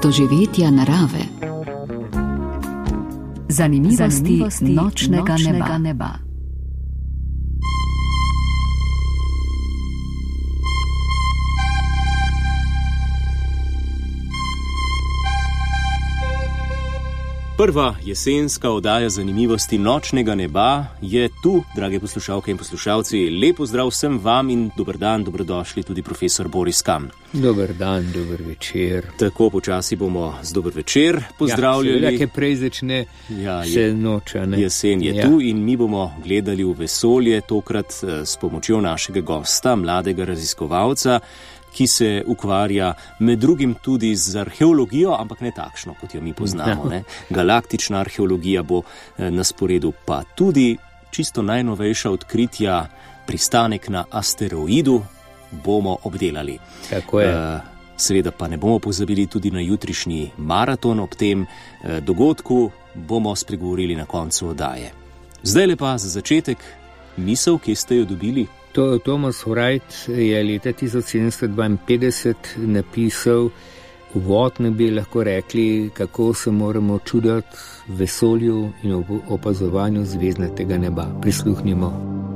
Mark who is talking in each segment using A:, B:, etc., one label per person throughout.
A: doživetja narave. Zanimivosti nočnega neba.
B: Prva jesenska oddaja zanimivosti nočnega neba je tu, drage poslušalke in poslušalci. Lep pozdrav vsem vam in dober dan, dobrodošli tudi profesor Boris Kamn.
C: Dober dan, dober večer.
B: Tako počasi bomo z dober večer pozdravljali.
C: Ja, kaj prej začne se noča.
B: Jesen je tu in mi bomo gledali v vesolje, tokrat s pomočjo našega gosta, mladega raziskovalca, ki se ukvarja med drugim tudi z arheologijo, ampak ne takšno, kot jo mi poznamo. Ne? Galaktična arheologija bo na sporedu, pa tudi čisto najnovejša odkritja, pristanek na asteroidu bomo obdelali.
C: Tako je.
B: Seveda pa ne bomo pozabili tudi na jutrišnji maraton, ob tem dogodku bomo spregovorili na koncu oddaje. Zdaj pa za začetek misel, ki ste jo dobili.
C: Thomas Wright je leta 1752 napisal uvod, ne bi lahko rekli, kako se moramo čuditi v vesolju in opazovanju zvezdnatega neba. Prisluhnimo.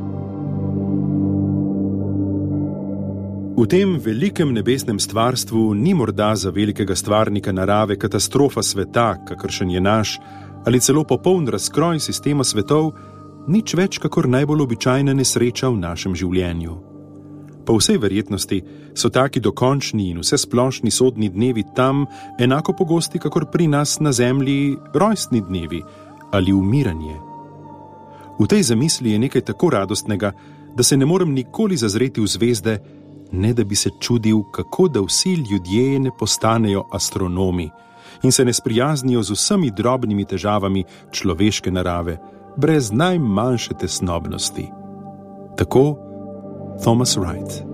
D: V tem velikem nebesnem stvarstvu ni morda za velikega stvarnika narave katastrofa sveta, kakršen je naš, ali celo popoln razkroj sistema svetov, nič več kakor najbolj običajna nesreča v našem življenju. Po vsej verjetnosti so taki dokončni in vsesplošni sodni dnevi tam enako pogosti, kakor pri nas na zemlji rojstni dnevi ali umiranje. V tej zamisli je nekaj tako radostnega, da se ne morem nikoli zazreti v zvezde, ne da bi se čudil, kako da vsi ljudje ne postanejo astronomi in se ne sprijaznijo z vsemi drobnimi težavami človeške narave, brez najmanjše tesnobnosti. Tako Thomas Wright.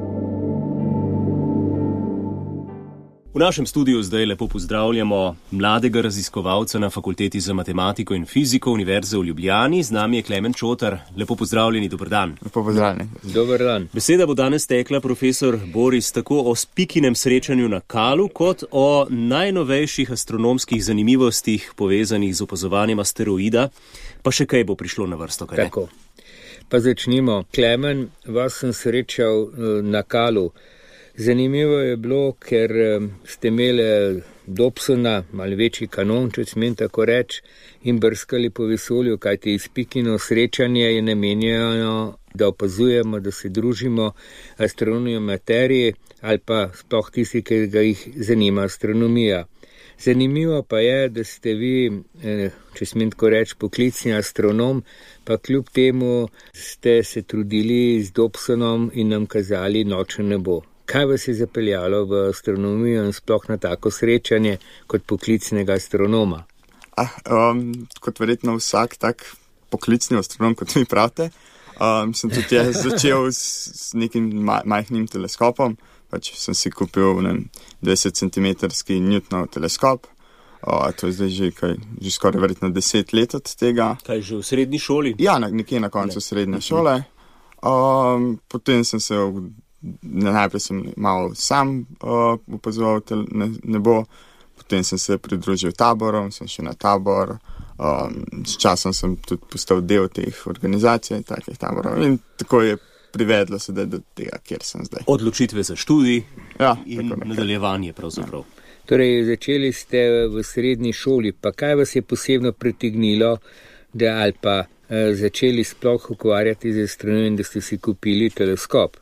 B: V našem studiu zdaj lepo pozdravljamo mladega raziskovalca na Fakulteti za matematiko in fiziko Univerze v Ljubljani. Z nami je Klemen Čotar. Lepo pozdravljeni, dober dan.
E: Lepo pozdravljeni.
C: Dober dan.
B: Beseda bo danes tekla, profesor Boris, tako o Spikinem srečanju na Kalu, kot o najnovejših astronomskih zanimivostih povezanih z opazovanjem asteroida. Pa še kaj bo prišlo na vrsto, kaj ne?
C: Tako. Pa začnimo. Klemen, vas sem srečal na Kalu. Zanimivo je bilo, ker ste imeli Dobsona, malo večji kanon, če smem tako reči, in brskali po vesolju, kajti Spikino srečanje je namenjeno, da opazujemo, da se družimo astronomijo materiji ali pa sploh tisti, ki ga jih zanima astronomija. Zanimivo pa je, da ste vi, če smem tako reči, poklicni astronom, pa kljub temu ste se trudili z Dobsonom in nam kazali nočno nebo. Kaj vas je zapeljalo v astronomijo in sploh na tako srečanje kot poklicnega astronoma?
E: Kot verjetno vsak tak poklicni astronom, kot mi pravite, sem tudi začel s nekim majhnim teleskopom. Pač sem si kupil 20 cm Newtonov teleskop. To je zdaj že skoraj verjetno 10 let od tega.
B: Kaj že v srednji šoli?
E: Ja, nekje na koncu srednje šole. Potem sem se najprej sem malo sam opazoval nebo, potem sem se pridružil taborom, sem šel na tabor. S časom sem tudi postal del teh organizacij, takih taborov, in tako je privedlo se do tega, kjer sem zdaj.
B: Odločitve za študij in
E: tako
B: nadaljevanje pravzaprav.
C: Torej, začeli ste v srednji šoli, pa kaj vas je posebno pritegnilo, da ali pa začeli sploh ukvarjati z astronomijo in da ste si kupili teleskop?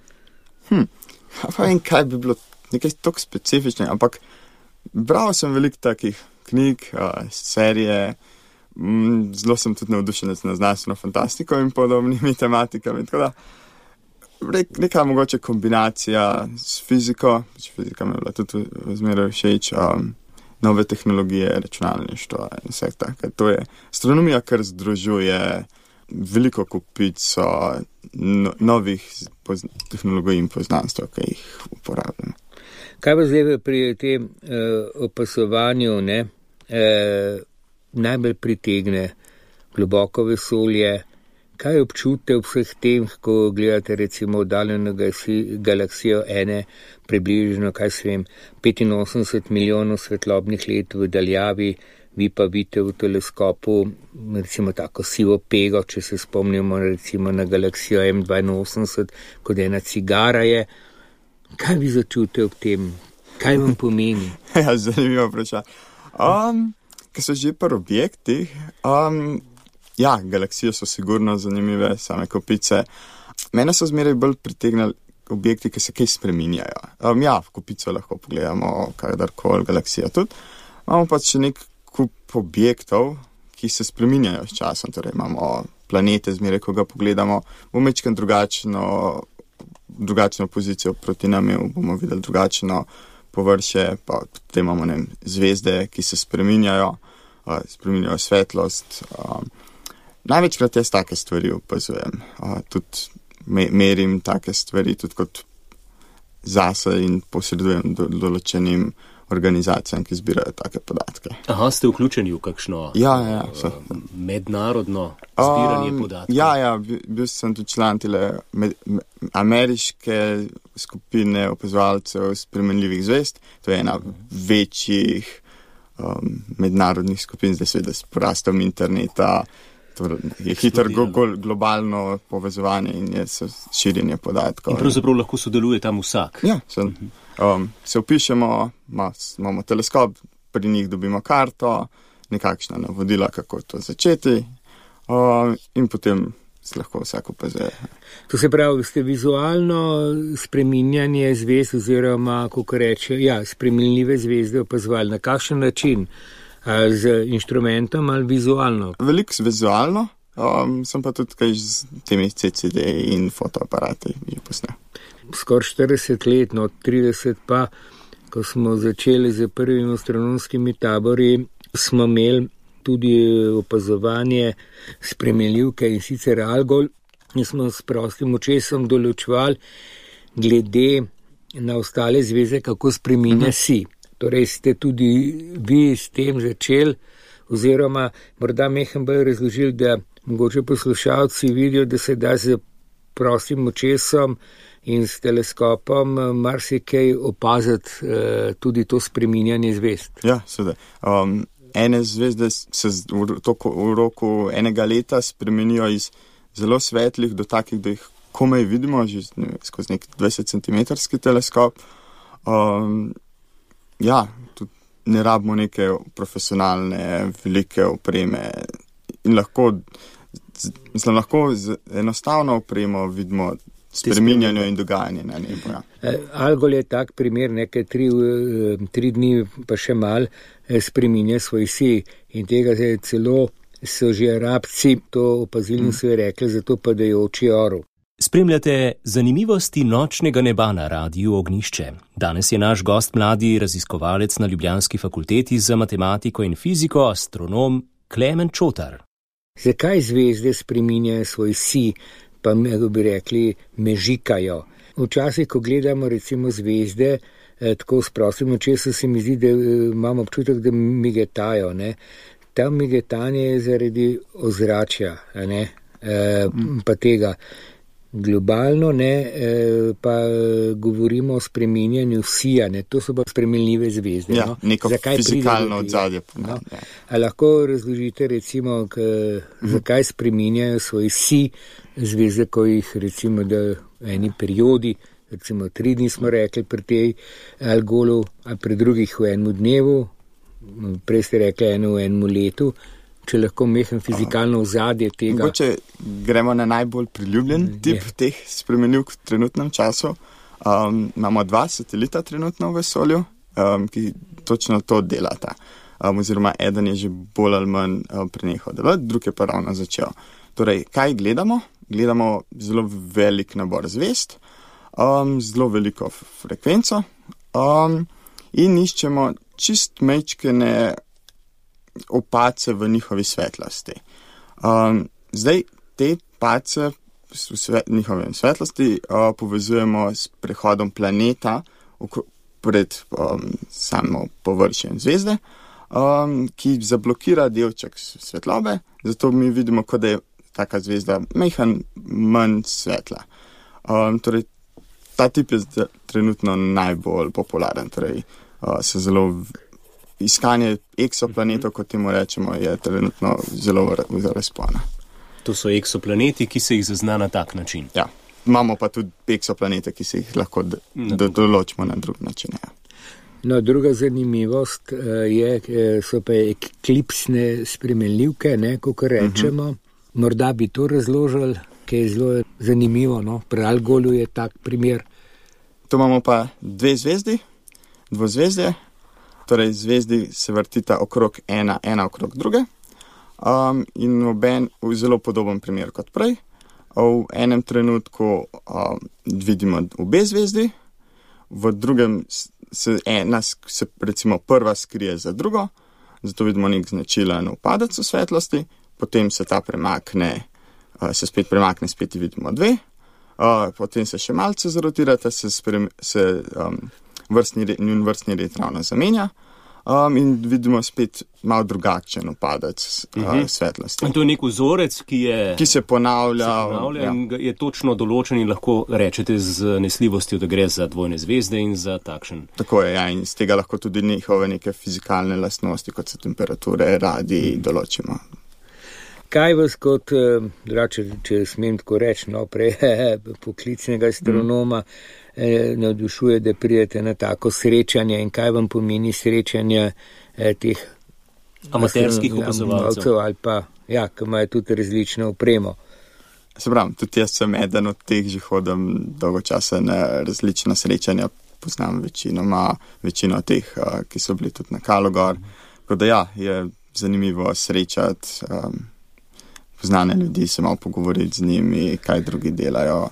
E: Pa vem, kaj bi bilo nekaj tako specifičnega, ampak bral sem veliko takih knjig, serije, zelo sem tudi navdušenec na znanstveno fantastiko in podobnimi tematikami, tako da neka mogoče kombinacija s fiziko, fizika mi je bila tudi zmeraj všeč, nove tehnologije, računalništvo in vse tako. To je astronomija, kar združuje veliko kupico novih tehnologij in poznanstv, ki jih uporabljamo.
C: Kaj pa zdaj pri tem opazovanju najbolj pritegne globoko vesolje? Kaj občutite v vseh tem, ko gledate recimo oddaljeno galaksijo ene približno, 85 milijonov svetlobnih let v daljavi, vi pa vidite v teleskopu recimo tako sivo pego, če se spomnimo recimo na galaksijo M82, kot ena cigara je. Kaj vi začutite ob tem? Kaj vam pomeni?
E: Ja, zanimivo vprašanje. Ker so že pri objektih, ja, galaksije so sigurno zanimive, same kopice. Mene so zmeraj bolj pritegnali objekti, ki se kaj spreminjajo. Ja, v kopico lahko pogledamo kadarkoli, galaksija tudi. Imamo pa še nek kup objektov, ki se spreminjajo s časom. Torej imamo planete, zmeraj, ko ga pogledamo, bomo mečkam drugačno pozicijo proti nam, bomo videli drugačno površje, pa potem imamo zvezde, ki se spreminjajo svetlost. Največkrat jaz take stvari opazujem. Tudi merim take stvari, tudi kot zase in posredujem določenim organizacijam, ki zbirajo take podatke.
B: Aha, ste vključeni v kakšno mednarodno zbiranje podatkov? Ja,
E: bil sem tudi član ameriške skupine opazovalcev spremenljivih zvezd. To je ena večjih mednarodnih skupin, zdaj seveda s porastom interneta, je hitro globalno povezovanje in je širjenje podatkov.
B: In pravzaprav lahko sodeluje tam vsak.
E: Ja, se vpišemo, imamo teleskop, pri njih dobimo karto, nekakšna navodila, kako to začeti, in potem se lahko vsak opazuje.
C: To se pravi, ste vizualno spreminjanje zvezd oziroma, kako reče, spremenljive zvezde opazovali. Na kakšen način? Z inštrumentom ali vizualno?
E: Veliko vizualno, sem pa tudi kaj z temi CCD in fotoaparati posnel.
C: Skoraj 40 let, no 30 pa, ko smo začeli z prvimi astronomskimi tabori, smo imeli tudi opazovanje spremenljivke in sicer Algol, in smo s prostim očesom določevali glede na ostale zvezde, kako spreminja si. Torej ste tudi vi s tem začeli, oziroma morda mehen bolj razložili, da mogoče poslušalci vidijo, da se da z prostim očesom in s teleskopom marsikaj opaziti tudi to spreminjanje zvezd.
E: Ja, seveda. Ene zvezde se v roku enega leta spremenijo iz zelo svetlih do takih, da jih komaj vidimo, že skozi nek 20 cm teleskop. Ja, tudi ne rabimo neke profesionalne, velike opreme in lahko z enostavno opremo vidimo spreminjanje in dogajanje na nebu. Ja.
C: Algol je tak primer, nekaj 3 dni pa še mal spreminja svoj si in tega so že Arabci to opazili in so je rekli, zato padajoči orel.
B: Spremljate zanimivosti nočnega neba na Radiu Ognjišče. Danes je naš gost mladi raziskovalec na ljubljanski fakulteti za matematiko in fiziko, astronom Klemen Čotar.
C: Zakaj zvezde spreminjajo svoj si, pa bi rekli, mežikajo? Včasih, ko gledamo recimo zvezde, tako s prostim očesom se mi zdi, da imamo občutek, da migetajo. Ne? Ta migetanje je zaradi ozračja, pa tega. Globalno pa govorimo o spreminjanju sija, to so pa spremenljive zvezde.
E: Ja, neko fizikalno odzadje.
C: No? Ja. A lahko razložite recimo, zakaj spreminjajo svoj si zvezde, ko jih recimo da v eni periodi, recimo 3 dni smo rekli pri tej Algolu, a pri drugih v enem dnevu, prej ste rekli v enem letu. Če lahko mehen fizikalno ozadje tega.
E: Mogoče gremo na najbolj priljubljen tip teh spremenljivk v trenutnem času. Imamo 2 satelita trenutno v vesolju, ki točno to delata. Oziroma, eden je že bolj ali manj prenehal delati, drug je pa ravno začel. Torej, kaj gledamo? Gledamo zelo velik nabor zvezd, zelo veliko frekvenco in iščemo čist mečkene opace v njihovi svetlosti. Zdaj te pace v njihove svetlosti povezujemo s prehodom planeta pred samo površjem zvezde, ki zablokira delček svetlobe, zato mi vidimo, kot da je taka zvezda manj svetla. Torej, ta tip je trenutno najbolj popularen, torej se zelo iskanje eksoplanetov, kot temu rečemo, je trenutno zelo v razponu.
B: To so eksoplaneti, ki se jih zazna na tak način.
E: Ja, imamo pa tudi eksoplanete, ki se jih lahko določimo na drug način. Ja.
C: No, druga zanimivost so pa eklipsne spremenljivke, kot rečemo. Morda bi to razložili, ki je zelo zanimivo. No? Pri Algolu je tak primer.
E: Tu imamo pa dve zvezdi, dvozvezdje. Torej, zvezdi se vrtita okrog ena okrog druge in oben v zelo podoben primer kot prej. V enem trenutku vidimo obe zvezdi, v drugem se recimo prva skrije za drugo, zato vidimo nek značilen upadec v svetlosti, potem se ta premakne, se spet premakne, spet vidimo dve, potem se še malce zrotirata, se vrstni red ravno zamenja in vidimo spet malo drugačen upadec svetlosti.
B: In to je nek vzorec,
E: ki se ponavlja
B: in je točno določen in lahko rečete z nesljivostjo, da gre za dvojne zvezde in za takšen.
E: Tako je, ja, in z tega lahko tudi njihove neke fizikalne lastnosti, kot so temperature, radii, določimo.
C: Kaj vas kot, če smem tako reči, prej poklicnega astronoma navdušuje, da pridete na tako srečanje in kaj vam pomeni srečanje teh
B: amaterskih opazovalcev
C: ali pa, ki imajo tudi različno opremo?
E: Se pravim, tudi jaz sem eden od teh, že hodim dolgo časa na različna srečanja, poznam večino teh, ki so bili tudi na Kalogor. Tako da je zanimivo srečati poznane ljudi, se malo pogovoriti z njimi, kaj drugi delajo.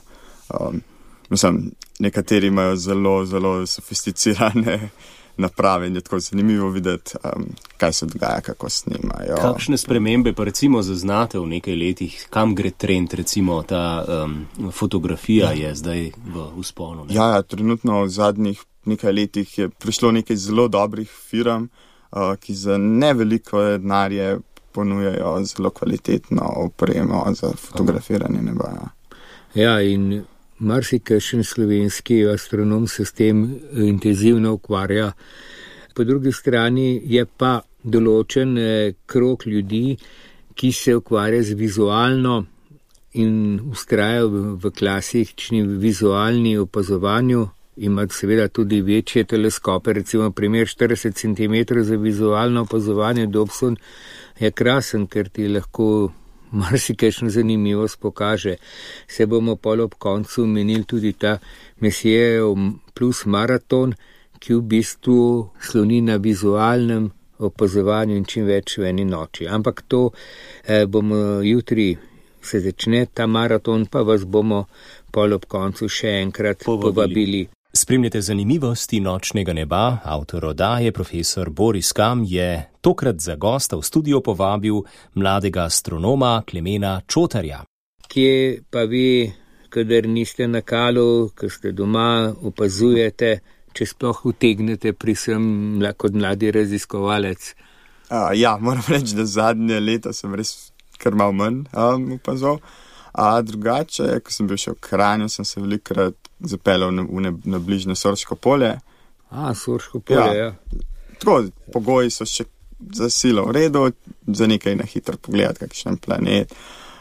E: Nekateri imajo zelo, zelo sofisticirane naprave in je tako zanimivo videti, kaj se dogaja, kako snimajo.
B: Kakšne spremembe pa recimo zaznate v nekaj letih, kam gre trend, recimo ta fotografija je zdaj v vzponu? Ne?
E: Ja, trenutno v zadnjih nekaj letih je prišlo nekaj zelo dobrih firm, ki za neveliko denarje ponujajo zelo kvalitetno opremo za fotografiranje neba.
C: Ja, in marsikakšen slovenski astronom se s tem intenzivno ukvarja. Po drugi strani je pa določen krog ljudi, ki se ukvarja z vizualno in vztrajajo v klasični vizualni opazovanju. Ima seveda tudi večje teleskope, recimo primer 40 cm za vizualno opazovanje Dobson je krasen, ker ti lahko marsikajšno zanimivost pokaže. Se bomo pol ob koncu menili tudi ta Messierjev plus maraton, ki v bistvu sloni na vizualnem opazovanju in čim več v eni noči. Ampak to bomo jutri se začne ta maraton, pa vas bomo pol ob koncu še enkrat povabili.
B: Spremljate zanimivosti nočnega neba. Avtor oddaje, profesor Boris Kam, je tokrat za gosta v studio povabil mladega astronoma Klemena Čotarja.
C: Kje pa vi, kadar niste na Kalu, ko ste doma, opazujete, če sploh utegnete prisem kot mladi raziskovalec?
E: Ja, moram reči, da zadnje leta sem res kar malo manj opazoval. Drugače, ko sem bil še v Kranju, sem se velikokrat zapeljal na bližnje Sorško polje.
C: Sorško polje, ja.
E: Tako, pogoji so še za silo v redu, za nekaj na hitro pogledati, kakšen planet.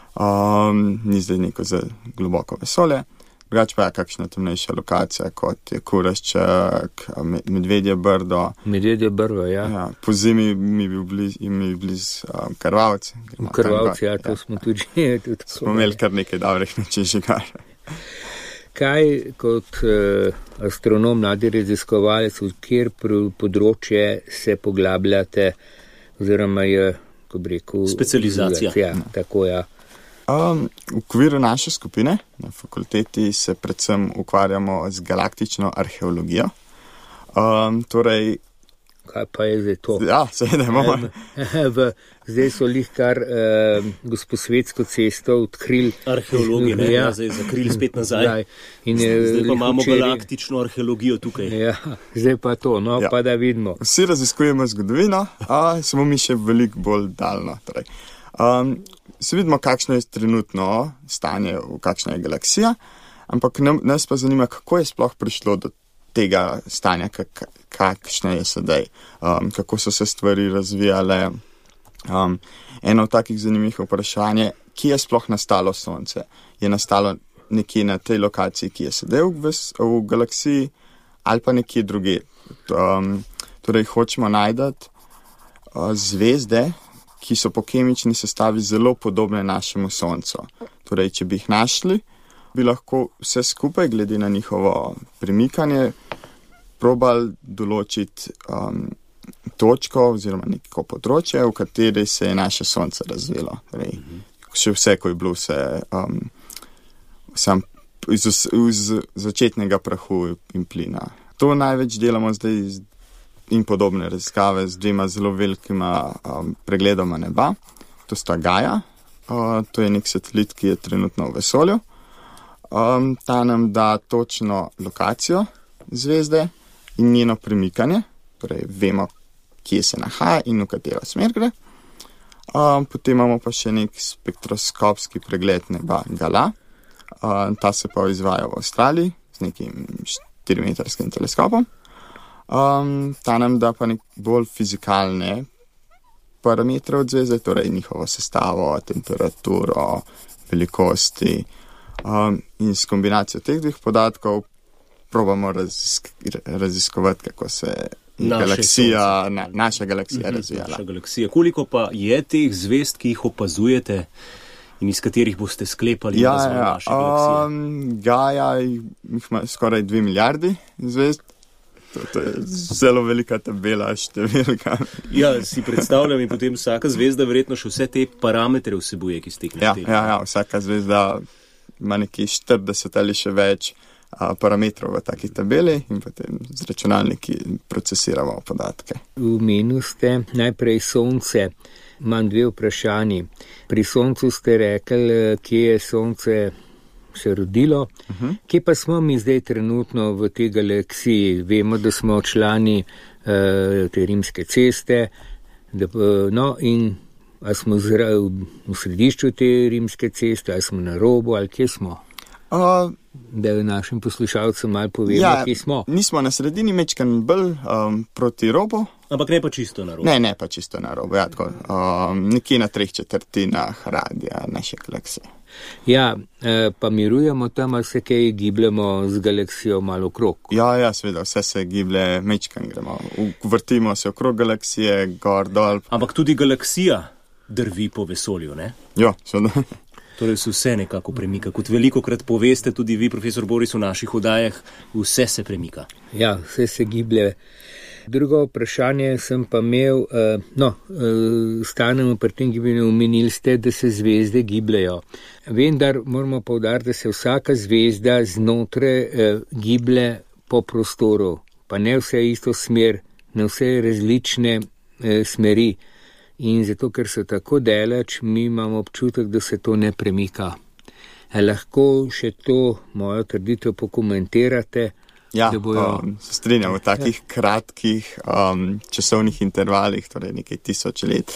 E: Ni zdaj neko za globoko vesolje. Drugače pa je kakšna temnejša lokacija, kot je Kurašček, Medvedje brdo.
C: Medvedje brdo, ja.
E: Po zimi mi je bil blizu Krvavci.
C: Krvavci, ja, to smo tudi.
E: Smo imeli kar nekaj dobrih noči žigar.
C: Kaj kot astronom, mladi raziskovalec, v kjer področje se poglabljate, oziroma je, ko bi rekel,
B: specializacija.
C: Ja, tako, ja.
E: V okviru naše skupine na fakulteti se predvsem ukvarjamo z galaktično arheologijo. Torej,
C: kaj pa je zdaj to?
E: Ja, seveda imamo.
C: Zdaj so kar Gosposvetsko cesto odkrili.
B: Arheologi, ne, zdaj zakrili spet nazaj. Zdaj pa imamo galaktično arheologijo tukaj.
C: Ja, zdaj pa to, pa da vidimo.
E: Vsi raziskujemo zgodovino, samo mi še veliko bolj daljno. Se vidimo, kakšno je trenutno stanje, kakšna je galaksija. Ampak nas pa zanima, kako je sploh prišlo do tega stanja, kakšne je sedaj, kako so se stvari razvijale. Eno od takih zanimivih vprašanj je, kje je sploh nastalo Sonce? Je nastalo nekje na tej lokaciji, ki je sedaj v galaksiji, ali pa nekje druge. Torej, hočemo najti zvezde, ki so po kemični sestavi zelo podobne našemu Soncu. Torej, če bi jih našli, bi lahko vse skupaj, glede na njihovo premikanje, probali določiti točko oziroma neko področje, v kateri se je naše Sonce razvilo. Torej, še vse, ko je bilo vse sam iz začetnega prahu in plina. To največ delamo zdaj in podobne raziskave z dvema zelo velikima pregledoma neba. To sta Gaia, to je nek satelit, ki je trenutno v vesolju. Ta nam da točno lokacijo zvezde in njeno premikanje, torej vemo, kje se nahaja in v katero smer gre. Potem imamo pa še nek spektroskopski pregled neba Gala. Ta se pa izvaja v Avstraliji z nekim 4-metrskim teleskopom. Ta nam da pa nek bolj fizikalne parametre od zvezde, torej njihovo sestavo, temperaturo, velikosti. In s kombinacijo teh dveh podatkov probamo raziskovati, kako se naša galaksija razvijala.
B: Naša galaksija. Koliko pa je teh zvezd, ki jih opazujete in iz katerih boste sklepali razvoj naše galaksije?
E: Gaia ima skoraj 2 milijardi zvezd. To je zelo velika tabela, številka.
B: Ja, si predstavljam, in potem vsaka zvezda verjetno še vse te parametre vsebuje, ki ste jih našteli.
E: Ja, vsaka zvezda ima nekaj 40 ali še več parametrov v taki tabeli in potem z računalniki procesiramo podatke.
C: Omenili ste najprej Sonce. Imam 2 vprašanji. Pri Soncu ste rekli, kje je Sonce se rodilo. Kje pa smo mi zdaj trenutno v tej galaksiji? Vemo, da smo člani te rimske ceste, in ali smo v središču te rimske ceste, ali smo na robu, ali kje smo? Da našim poslušalcem malo povemo, kje smo.
E: Nismo na sredini, mečkan bolj proti robu.
B: Ampak ne pa čisto na robu.
E: Ne pa čisto na robu, tako. Nekje na 3/4 radija naše galaksije.
C: Ja, pa mirujemo tam, ali se kaj gibljamo z galaksijo malo okrog?
E: Ja, seveda, vse se giblje, mečkan gremo. Vrtimo se okrog galaksije, gor, dol.
B: Ampak tudi galaksija drvi po vesolju, ne?
E: Ja, seveda.
B: Torej se vse nekako premika. Kot velikokrat poveste tudi vi, profesor Boris, v naših oddajah, vse se premika.
C: Ja, vse se giblje. Drugo vprašanje sem pa imel, stanemo pri tem gibljenju, omenili ste, da se zvezde gibljajo. Vendar moramo poudariti, da se vsaka zvezda znotraj giblje po prostoru, pa ne vse isto smer, na vse različne smeri. In zato, ker so tako daleč, mi imamo občutek, da se to ne premika. Lahko še to mojo trditev pokomentirate?
E: Ja, se strinjam, v takih kratkih časovnih intervalih, torej nekaj 1000 let,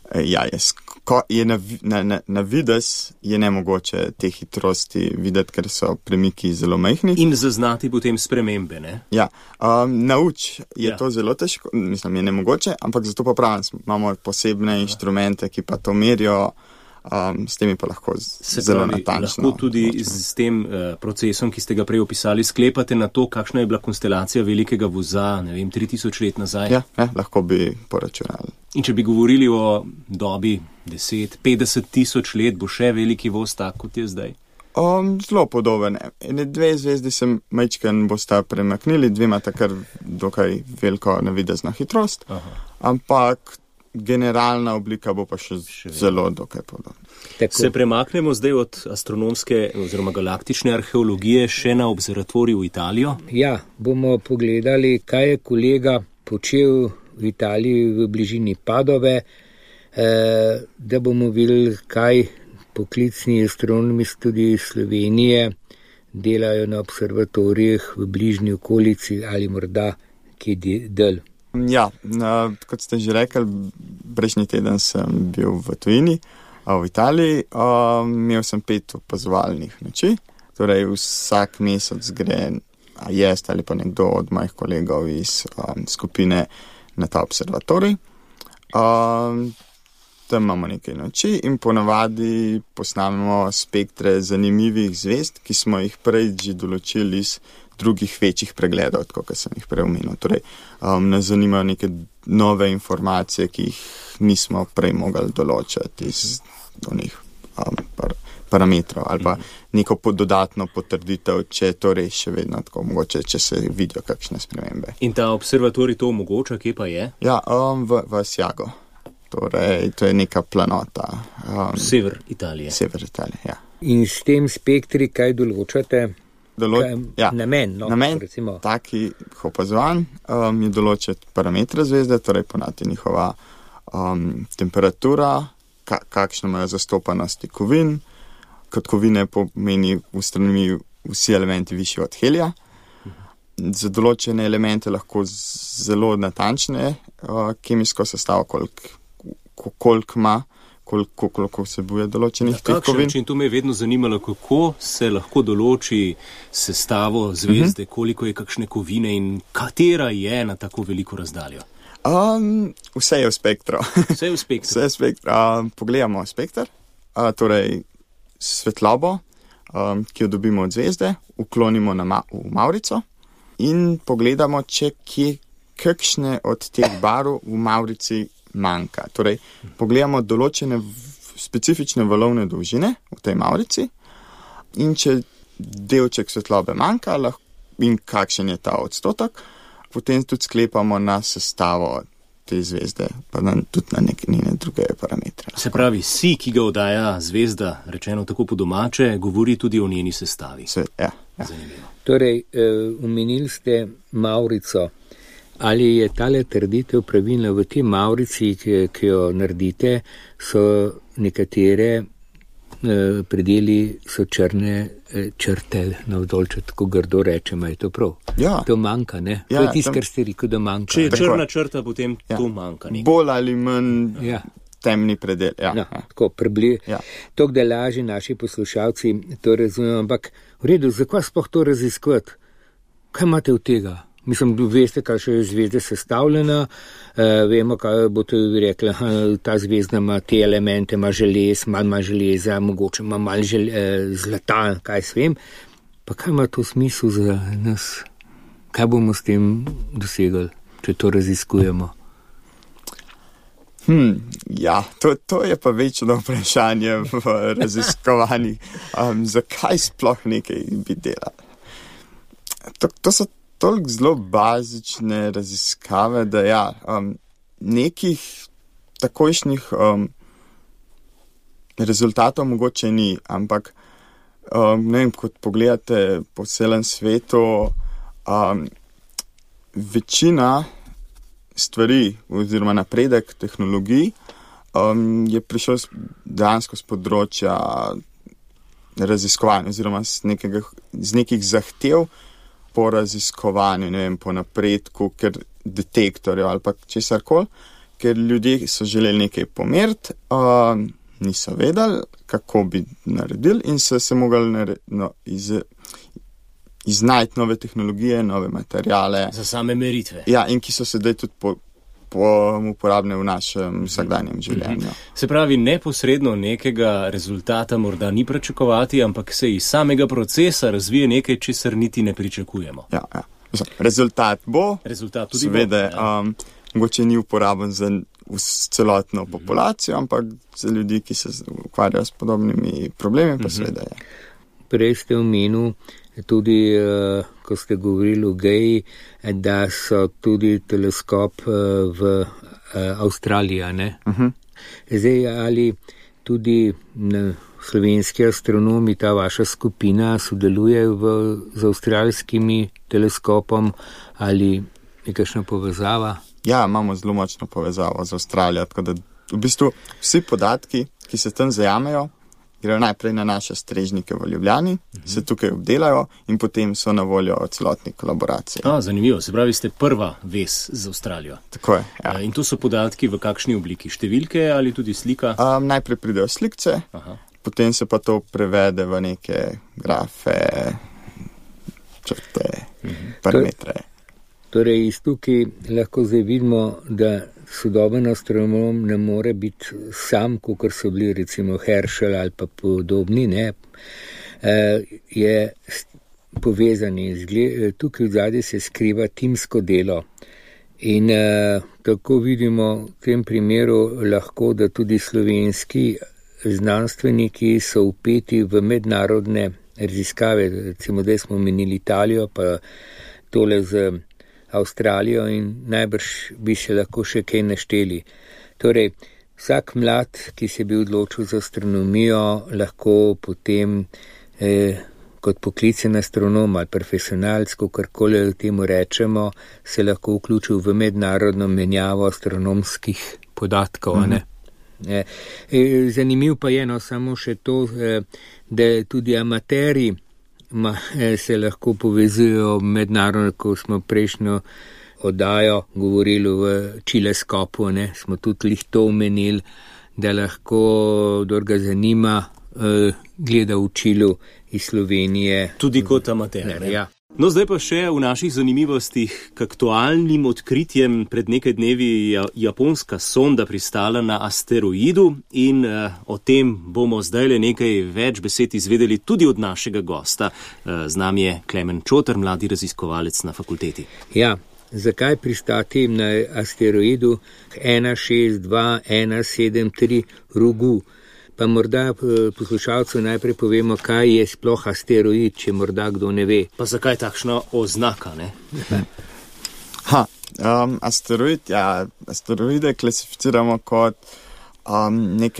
E: na vides je nemogoče te hitrosti videti, ker so premiki zelo majhni.
B: In zaznati potem spremembe, ne?
E: Ja, nauč je to zelo težko, je nemogoče, ampak zato pa pravim, imamo posebne inštrumente, ki pa to merijo, s temi pa lahko zelo natančno.
B: Lahko tudi s tem procesom, ki ste ga prej opisali, sklepate na to, kakšna je bila konstelacija velikega voza, 3000 let nazaj.
E: Ja, lahko bi poračunali.
B: In če bi govorili o dobi 10-50 tisoč let, bo še veliki voz tak, kot je zdaj?
E: Zelo podoben. 2 zvezdi se majčken bosta premaknili, 2 imata kar dokaj veliko navidezno hitrost, ampak generalna oblika bo pa še zelo dokaj podobna.
B: Se premaknemo zdaj od astronomske oziroma galaktične arheologije še na observatorij v Italijo?
C: Ja, bomo pogledali, kaj je kolega počel v Italiji v bližini Padove, da bomo videli, kaj poklicni astronomi tudi iz Slovenije delajo na observatorijih v bližnji okolici ali morda kje del.
E: Ja, kot ste že rekli, prejšnji teden sem bil v tujini, v Italiji, imel sem 5 opazovalnih noči. Torej vsak mesec gre jaz ali pa nekdo od mojih kolegov iz skupine na ta observatorij. Tam imamo nekaj noči in ponavadi posnamemo spektre zanimivih zvezd, ki smo jih prej že določili iz drugih večjih pregledov, kot sem jih prej omenil. Torej, nas zanimajo neke nove informacije, ki jih nismo prej mogli določiti iz onih parametrov ali pa neko dodatno potrditev, če je to res še vedno tako mogoče, če se vidijo kakšne spremembe.
B: In ta observatorij to omogoča, kje pa je?
E: Ja, v Sjago. Torej, to je neka planota.
B: Sever Italije.
E: Sever Italije, ja.
C: In s tem spektri kaj določate?
E: Ja.
C: Namen, recimo.
E: Takih opazovanj je določiti parametre zvezde, torej ponati njihova temperatura, kakšno imajo zastopanosti kovin. Kot kovine pomeni v astronomiji vsi elementi višji od helija. Za določene elemente lahko zelo natančne kemijsko sestavo, koliko vsebuje določenih teh kovin.
B: In to me je vedno zanimalo, kako se lahko določi sestavo zvezde, koliko je kakšne kovine in katera je na tako veliko razdaljo.
E: Vse je v spektru.
B: Vse je v spektru.
E: Vse je v spektru. Pogledamo spektr, torej svetlobo, ki jo dobimo od zvezde, vklonimo v mavrico in pogledamo, če kakšne od teh barv v mavrici manjka. Torej, pogledamo določene specifične valovne dolžine v tej mavrici in če delček svetlobe manjka in kakšen je ta odstotek, potem tudi sklepamo na sestavo te zvezde, pa tudi na njene druge parametre.
B: Se pravi, ki ga oddaja zvezda, rečeno tako po domače, govori tudi o njeni sestavi.
E: Ja.
B: Zanimivo.
C: Torej, omenili ste mavrico. Ali je tale trditev pravilna? V tej mavrici, ki jo naredite, so nekatere predeli so črne črte navdol, če tako grdo rečemo, je to prav?
E: Ja.
C: To manjka, ne? To je tisto, kar ste rekel, da manjka.
B: Če je črna črta, potem to manjka.
E: Bolj ali manj temni predel.
C: Tako, to, da lažje naši poslušalci to razumemo, ampak v redu, zakaj sploh to raziskovati? Kaj imate od tega? Mislim, veste, kaj še je zvezda sestavljena, vemo, kaj boste rekli, ta zvezda ima te elemente, ima želez, malo ima železa, mogoče ima malo zlata, kaj svem. Pa kaj ima to smisel za nas? Kaj bomo s tem dosegli, če to raziskujemo?
E: Ja, to je pa večno vprašanje v raziskovanju. Zakaj sploh nekaj bi delali? To so toliko zelo bazične raziskave, da nekih takojšnjih rezultatov mogoče ni, ampak ne vem, kot pogledate po celem svetu, večina stvari oziroma napredek tehnologij je prišel dejansko z področja raziskovanja oziroma z nekih zahtev po raziskovanju, ne vem, po napredku, ker detektorjev ali pa česarkoli, ker ljudje so želeli nekaj pomeriti, niso vedeli, kako bi naredili in so se mogli iznajti nove tehnologije, nove materijale.
B: Za same meritve.
E: Ja, in ki so sedaj tudi uporabne v našem vsakdanjem življenju.
B: Se pravi, neposredno nekega rezultata morda ni pričakovati, ampak se iz samega procesa razvije nekaj, česar niti ne pričakujemo.
E: Ja. Rezultat bo,
B: tudi
E: seveda, mogoče ni uporaben za celotno populacijo, ampak za ljudi, ki se ukvarjajo s podobnimi problemi, pa seveda je.
C: Prej ste omenil tudi, ko ste govorili o Geji, da so tudi teleskop v Avstraliji, ne? Zdaj, ali tudi slovenski astronomi, ta vaša skupina, sodeluje z avstralskimi teleskopom ali je kakšna povezava?
E: Ja, imamo zelo močno povezavo z Avstralijo, tako da v bistvu vsi podatki, ki se tam zajamejo, grejo najprej na naše strežnike v Ljubljani, se tukaj obdelajo in potem so na voljo celotni kolaboraciji.
B: Zanimivo, se pravi, ste prva vez z Avstralijo.
E: Tako je, ja.
B: In to so podatki v kakšni obliki? Številke ali tudi slika?
E: Najprej pridejo slikce, potem se pa to prevede v neke grafe, črte, parametre.
C: Torej, iz tukaj lahko zdaj vidimo, da sodoben astronom ne more biti sam, kakor so bili recimo Herschel ali pa podobni, ne, je povezani. Tukaj v zadnji se skriva timsko delo. In tako vidimo v tem primeru lahko, da tudi slovenski znanstveniki so vpeti v mednarodne raziskave, recimo da smo menili Italijo, pa tole z Avstralijo in najbrž bi se lahko še kaj našteli. Torej, vsak mlad, ki se bi odločil za astronomijo, lahko potem kot poklicen astronom ali profesionalc, kakorkoli temu rečemo, se lahko vključil v mednarodno menjavo astronomskih podatkov. Zanimiv pa je samo še to, da tudi amateri se lahko povezujejo mednarodno, ko smo prejšnjo oddajo govorili v Čileskopu, smo tudi to omenili, da lahko, kdor ga zanima, gleda v Čilu iz Slovenije.
B: Tudi kot amater.
C: Ja.
B: No, zdaj pa še v naših zanimivostih k aktualnim odkritjem. Pred nekaj dnevi je japonska sonda pristala na asteroidu in o tem bomo zdaj nekaj več besed izvedeli tudi od našega gosta. Z nami je Klemen Čotar, mladi raziskovalec na fakulteti.
C: Ja, zakaj pristati na asteroidu 162173 Ryugu? Pa morda poslušalcu najprej povemo, kaj je sploh asteroid, če morda kdo ne ve.
B: Pa zakaj takšna oznaka, ne?
E: Asteroide klasificiramo kot neke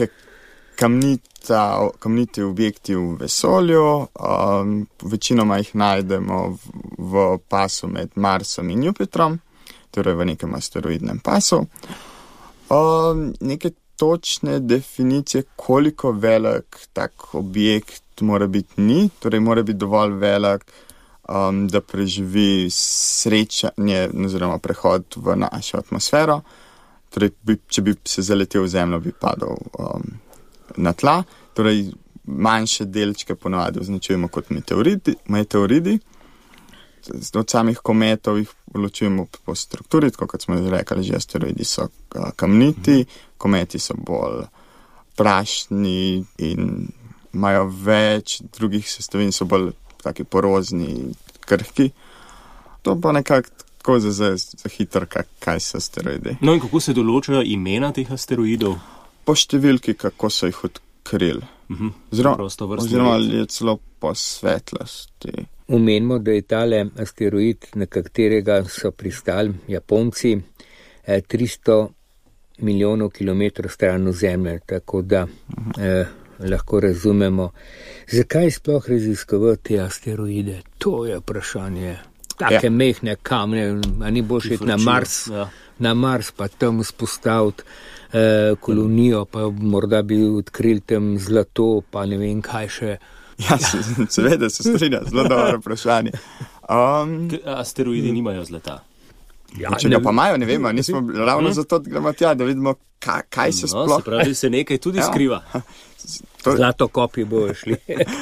E: kamniti objekti v vesolju. Večinoma jih najdemo v pasu med Marsom in Jupitrom, torej v nekem asteroidnem pasu. Neke točne definicije, koliko velik tak objekt mora biti ni, torej mora biti dovolj velik, da preživi srečanje oziroma prehod v našo atmosfero. Torej, če bi se zaletel v zemljo, bi padal na tla. Torej, manjše delčke ponavadi označujemo kot meteoridi. Od samih kometov jih ločujemo po strukturi, tako kot smo rekli, že asteroidi so kamniti, kometi so bolj prašni in imajo več drugih sestavin, so bolj taki porozni, krhki. To pa nekako tako za hitro, kaj so asteroidi.
B: No in kako se določajo imena teh asteroidov?
E: Po številki, kako so jih odkrili. Oziroma je celo po svetlosti.
C: Omenimo, da je tale asteroid, na katerega so pristali Japonci, 300 milijonov kilometrov stran od Zemlje, tako da lahko razumemo, zakaj sploh raziskovati te asteroide. To je vprašanje. Take mehne kamne, a ni boš iti na Mars, pa tam spostaviti kolonijo, pa morda bi odkrili tam zlato, pa ne vem kaj še.
E: Ja, seveda se strinja, zelo dobro vprašanje.
B: Asteroidi nimajo zlata.
E: Ja, če ga pa imajo, ne vemo, nismo ravno zato gremo tja, da vidimo, kaj se sploh...
B: Se pravi, se nekaj tudi skriva.
C: Zlato kopij bojo šli.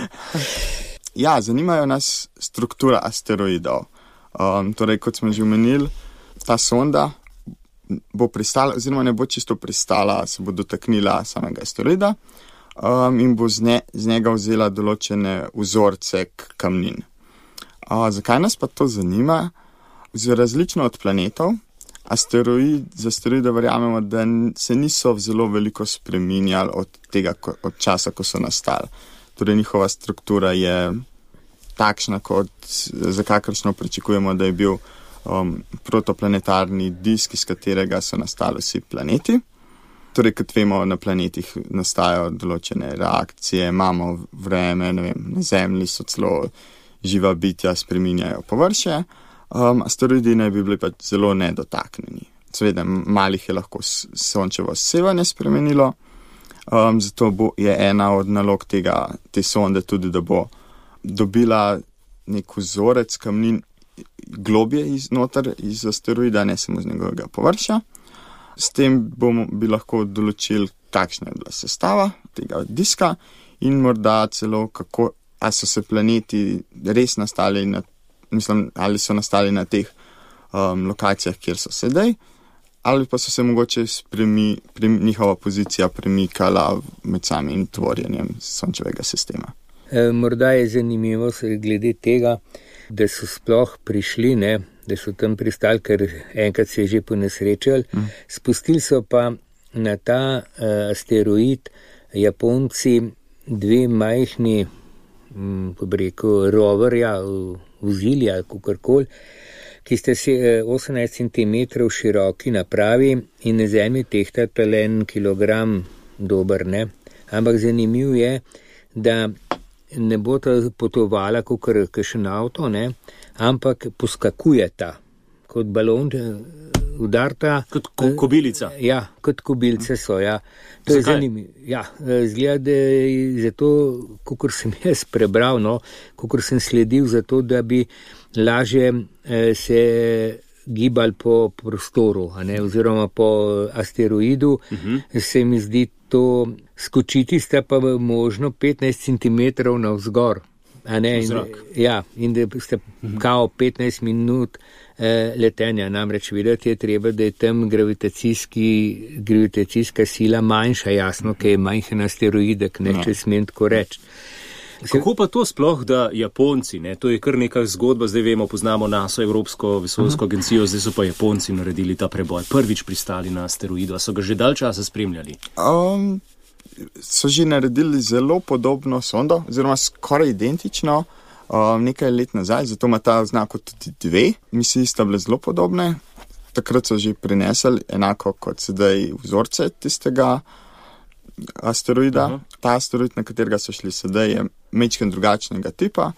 E: Ja, zanimajo nas struktura asteroidov. Torej, kot smo že omenili, ta sonda bo pristala, oziroma ne bo čisto pristala, se bo dotaknila samega asteroida, in bo z njega vzela določene vzorce kamnin. Zakaj nas pa to zanima? Različno od planetov, za asteroide verjamemo, da se niso zelo veliko spreminjali od časa, ko so nastali. Torej njihova struktura je takšna, za kakršno pričakujemo, da je bil protoplanetarni disk, iz katerega so nastali vsi planeti. Torej, kot vemo, na planetih nastajajo določene reakcije, imamo vreme, ne vem, na Zemlji so celo živa bitja, spreminjajo površje. Asteroidi naj bi bili pa zelo nedotaknjeni. Seveda, malih je lahko sončevo sevanje spremenilo, zato je ena od nalog te sonde tudi, da bo dobila nek vzorec kamnin globje iz asteroida, ne samo z njegovega površja. S tem bi lahko določili, kakšna je bila sestava tega diska in morda celo kako, ali so se planeti res nastali ali so nastali na teh lokacijah, kjer so sedaj, ali pa so se mogoče njihova pozicija premikala med samim tvorjenjem sončevega sistema.
C: Morda je zanimivo glede tega, da so sploh prišli, da so tam pristali, ker enkrat se je že ponesrečali, spustili so pa na ta asteroid Japonci dve majhni, ko bi rekel, roverja, vozili ali kakorkoli, ki ste se 18 cm široki napravi in na Zemlji tehtata le 1 kilogram dober, Ampak zanimiv je, da ne bo ta potovala kakor kakšen avto, ampak poskakujeta kot balon, udarta.
B: Kot kobilica.
C: Ja, kot kobilice so, ja. To je zanimivo. Ja, zgleda, da je zato, kakor sem jaz prebral, kakor sem sledil, zato, da bi lažje se gibali po prostoru, oziroma po asteroidu, se mi zdi to skočiti sta pa možno 15 cm navzgor. In da ste kao 15 minut letenja, namreč videti je treba, da je tam gravitacijska sila manjša, jasno, ki je majhen asteroidek, če smem tako reči.
B: Kako pa to sploh, da Japonci, to je kar neka zgodba, zdaj vemo, poznamo NASA, Evropsko vesoljsko agencijo, zdaj so pa Japonci naredili ta preboj, prvič pristali na asteroidu, a so ga že dalj časa spremljali?
E: So že naredili zelo podobno sondo, oziroma skoraj identično, nekaj let nazaj, zato ima ta znako tudi 2. Misije sta bile zelo podobne. Takrat so že prinesli enako kot sedaj vzorce tistega asteroida. Ta asteroid, na katerega so šli sedaj, je majčken drugačnega tipa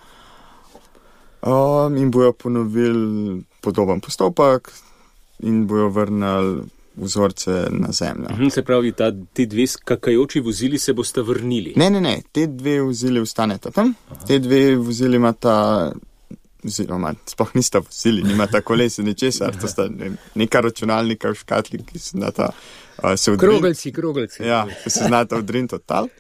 E: in bojo ponovili podoben postopek in bojo vrnili vzorce na Zemljo.
B: Se pravi, ti dve skakajoči vozili se boste vrnili?
E: Ne, te dve vozili ostaneta tam. Te dve vozili imata, oziroma sploh nista vozili, nimata kolesa ničesar, to sta neka računalnika v škatli, ki se znata se odriniti.
C: Krogelci.
E: Ja, ki se znata odriniti od tal.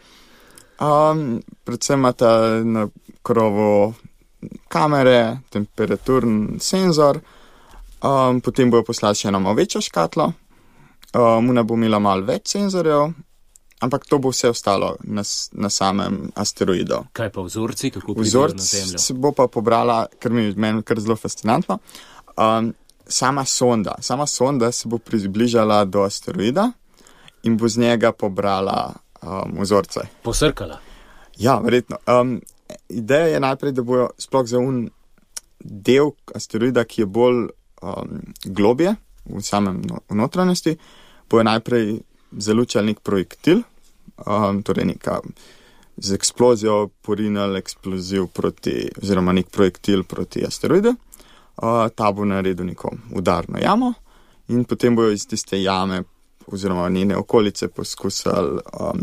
E: Predvsem imata na krovu kamere, temperaturni senzor, potem bojo poslali še eno večjo škatlo. Muna bo imela malo več senzorjev, ampak to bo vse ostalo na samem asteroidu.
B: Kaj pa vzorci, kako pridejo na Zemljo?
E: Vzorc se bo pa pobrala, kar mi je meni kar zelo fascinantno, sama sonda se bo približala do asteroida in bo z njega pobrala vzorce.
B: Posrkala?
E: Ja, verjetno. Ideja je najprej, da bojo sploh za del asteroida, ki je bolj globje, v samem notranjosti, bojo najprej zalučali nek projektil, torej neka z eksplozijo porinali eksploziv oziroma nek projektil proti asteroidu. Ta bo naredil neko udarno jamo in potem bojo iz tiste jame oziroma njene okolice poskusili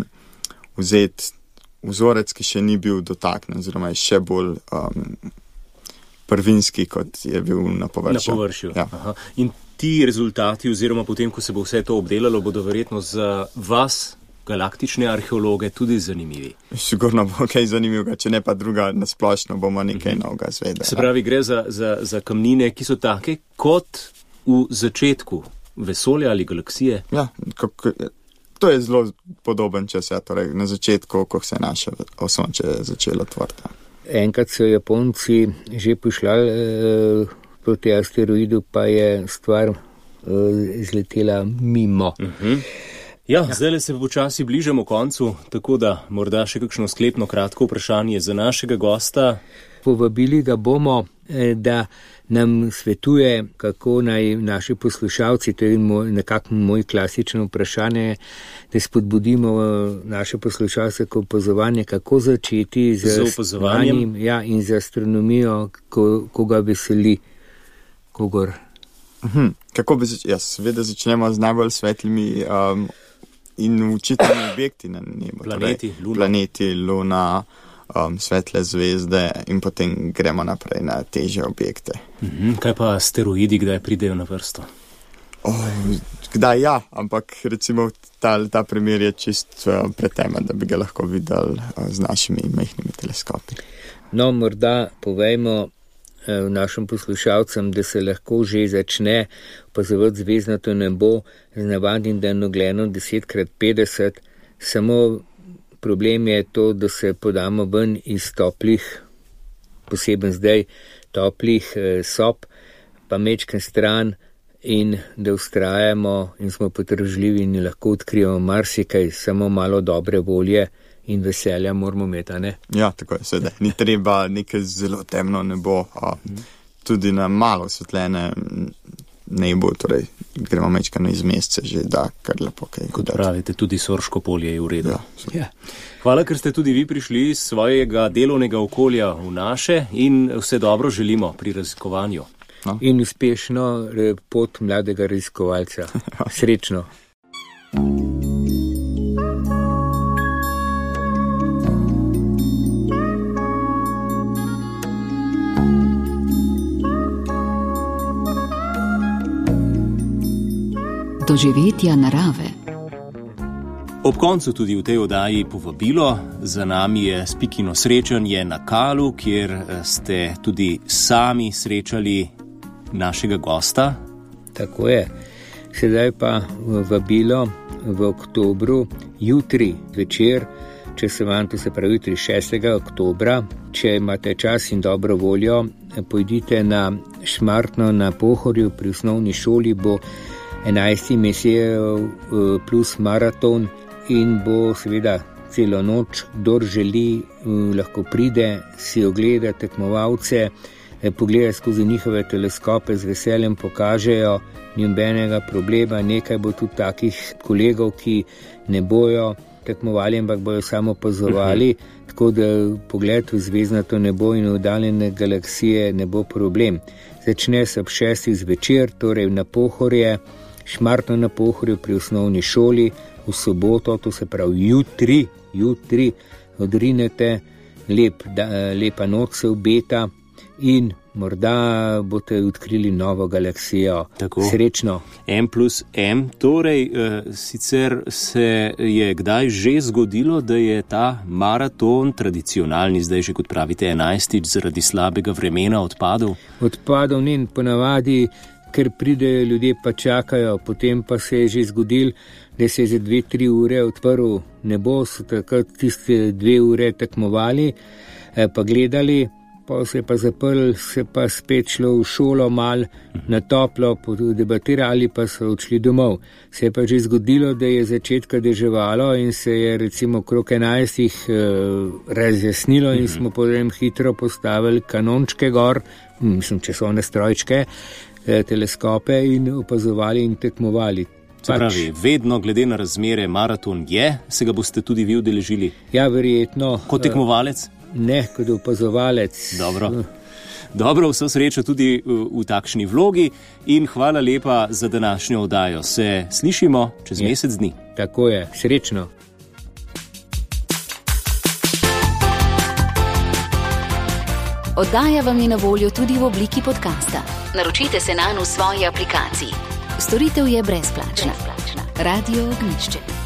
E: vzeti vzorec, ki še ni bil dotaknen, oziroma je še bolj prvinski, kot je bil na površju.
B: Na površju.
E: Ja.
B: In ti rezultati, oziroma potem, ko se bo vse to obdelalo, bodo verjetno za vas, galaktične arheologe, tudi zanimivi.
E: Sigurno bo kaj zanimivega, če ne pa druga, nasplošno bomo nekaj novega zvedeli.
B: Se pravi, gre za kamnine, ki so take kot v začetku vesolja ali galaksije?
E: Ja, to je zelo podoben čas, torej na začetku, ko se je naše osončje začelo tvoriti.
C: Enkrat so Japonci že pošljali proti asteroidu, pa je stvar izletela mimo.
B: Ja, zdaj se počasi bližamo koncu, tako da morda še kakšno sklepno kratko vprašanje za našega gosta.
C: Povabili ga bomo, da nam svetuje, kako naj naši poslušalci, to je nekako moj klasično vprašanje, da spodbudimo naše poslušalce k opazovanju, kako začeti z opazovanjem in z astronomijo, ko ga veseli kogor.
E: Kako bi začeli? Seveda začnemo z najbolj svetlimi in učitimi objekti na nebu. Planeti, Luna, svetle zvezde in potem gremo naprej na težje objekte.
B: Kaj pa asteroidi, kdaj pridejo na vrsto?
E: kdaj ja, ampak recimo ta primer je čist pretemen, da bi ga lahko videli z našimi majhnimi teleskopi.
C: No, morda povejmo našim poslušalcem, da se lahko že začne opazovati zvezdnato nebo z navadnim daljnogledom 10x50, samo problem je to, da se podamo ven iz toplih, poseben zdaj, toplih sob, pa mečken stran in da ustrajamo in smo potrpežljivi in lahko odkrijemo marsikaj, samo malo dobre volje in veselja moramo imeti, a ne?
E: Ja, tako je, seveda. Ni treba nekaj zelo temno nebo, tudi na malo osvetljene nebo, torej gremo mečkano iz mesece, že da kar lepo kaj.
B: Kot pravite, tudi Sorško polje je v redu.
E: Ja.
B: Hvala, ker ste tudi vi prišli iz svojega delovnega okolja v naše in vse dobro želimo pri raziskovanju.
E: No.
C: In uspešno pot mladega raziskovalca. Srečno.
A: Doživetja narave.
B: Ob koncu tudi v tej oddaji povabilo. Za nami je Spikino srečanje na Kalu, kjer ste tudi sami srečali našega gosta.
C: Tako je. Sedaj pa vabilo v oktobru, jutri večer, če se vam to se pravi jutri 6. oktobra, če imate čas in dobro voljo, pojdite na Šmartno na Pohorju, pri osnovni šoli bo 11 mesijev plus maraton in bo seveda celo noč, kdor želi, lahko pride, si ogleda tekmovalce, pogleda skozi njihove teleskope, z veseljem pokažejo, ni nobenega problema, nekaj bo tudi takih kolegov, ki ne bojo tekmovali, ampak bojo samo opazovali, tako da pogled v zvezdnato nebo in oddaljene galaksije ne bo problem. Začne se ob 6. zvečer, torej na Pohorje, Šmartno na Pohorju pri osnovni šoli, v soboto, to se pravi jutri, odrinete, lepa noč se obeta in morda boste odkrili novo galaksijo.
B: Tako.
C: Srečno.
B: M+M, torej sicer se je kdaj že zgodilo, da je ta maraton, tradicionalni, zdaj že kot pravite 11. zaradi slabega vremena odpadel?
C: Odpadel ni, ponavadi, ker pridejo ljudje pa čakajo, potem pa se je že zgodil, da se je za 2-3 ure odprl nebo, so takrat tiste 2 ure tekmovali, pa gledali, pa se je pa zaprl, se pa spet šlo v šolo mal na toplo, debatirali pa so odšli domov. Se je pa že zgodilo, da je začetka deževalo in se je recimo okrog 11 razjasnilo in smo potem hitro postavili kanončke gor, časovne strojčke, teleskope in opazovali in tekmovali.
B: Se pravi, vedno glede na razmere maraton je, se ga boste tudi vi udeležili?
C: Ja, verjetno.
B: Kot tekmovalec?
C: Ne, kot opazovalec.
B: Dobro, vso srečo tudi v takšni vlogi in hvala lepa za današnjo oddajo. Se slišimo čez mesec dni.
C: Tako je, srečno.
A: Oddaja vam je na voljo tudi v obliki podcasta. Naročite se nanj v svoji aplikaciji. Storitev je brezplačna. Radio Ognjišče.